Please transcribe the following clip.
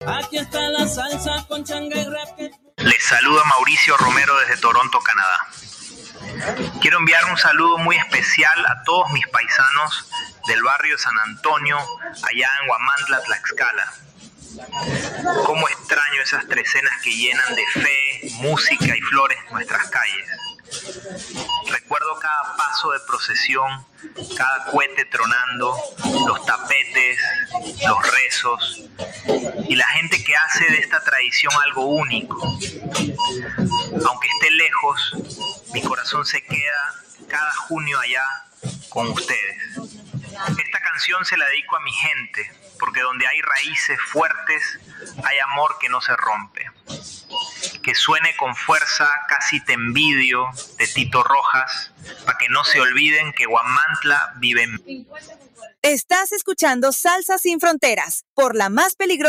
Aquí está la salsa con changa y rap. Les saluda Mauricio Romero desde Toronto, Canadá. Quiero enviar un saludo muy especial a todos mis paisanos del barrio San Antonio, allá en Huamantla, Tlaxcala. Cómo extraño esas trecenas que llenan de fe, música y flores nuestras calles. Recuerdo cada paso de procesión, cada cohete tronando, los tapetes, los rezos y la gente que hace de esta tradición algo único. Aunque esté lejos, mi corazón se queda cada junio allá con ustedes. Esta canción se la dedico a mi gente, porque donde hay raíces fuertes, hay amor que no se rompe. Que suene con fuerza Casi te envidio de Tito Rojas, para que no se olviden que Huamantla vive en mí. Estás escuchando Salsa Sin Fronteras, por la más peligrosa